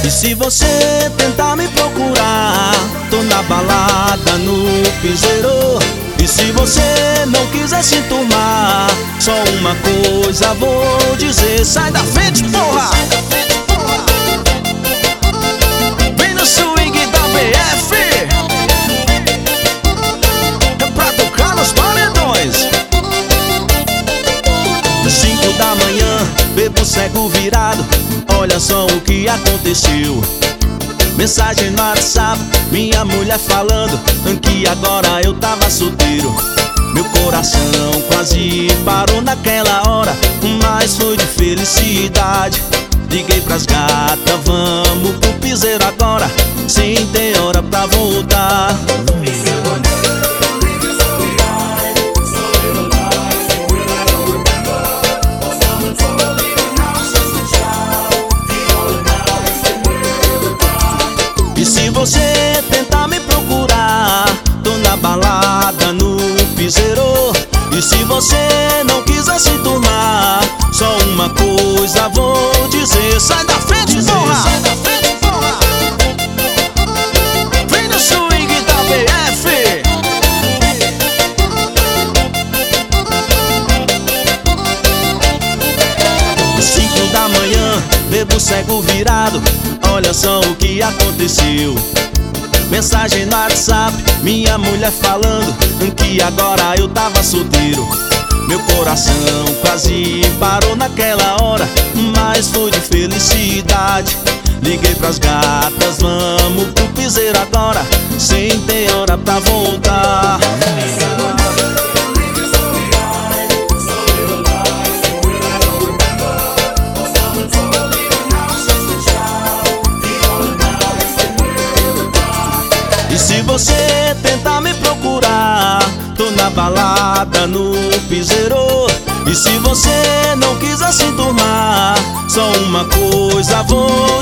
E se você tentar me procurar, tô na balada no piseiro. E se você não quiser se enturmar, só uma coisa vou dizer: sai da frente, porra! Vem no swing da BF, é pra tocar nos paredões. 5 da manhã, bebo cego virado, olha só o que aconteceu. Mensagem no WhatsApp, minha mulher falando que agora eu tava solteiro. Meu coração quase parou naquela hora, mas foi de felicidade. Liguei pras gatas, vamos pro piseiro agora, sem ter hora pra voltar. E se você tentar me procurar, tô na balada no piseiro. E se você não quiser se enturmar, só uma coisa vou dizer: sai da frente, porra! Sai da frente, porra! Vem no swing da BF. Cinco da manhã, bebo cego virado, olha só o que aconteceu. Mensagem no WhatsApp, minha mulher falando que agora eu tava solteiro. Meu coração quase parou naquela hora, mas foi de felicidade. Liguei pras gatas, vamos pro piseiro agora, sem ter hora pra voltar. E se você tentar me procurar, tô na balada no piseiro. E se você não quiser se enturmar, só uma coisa vou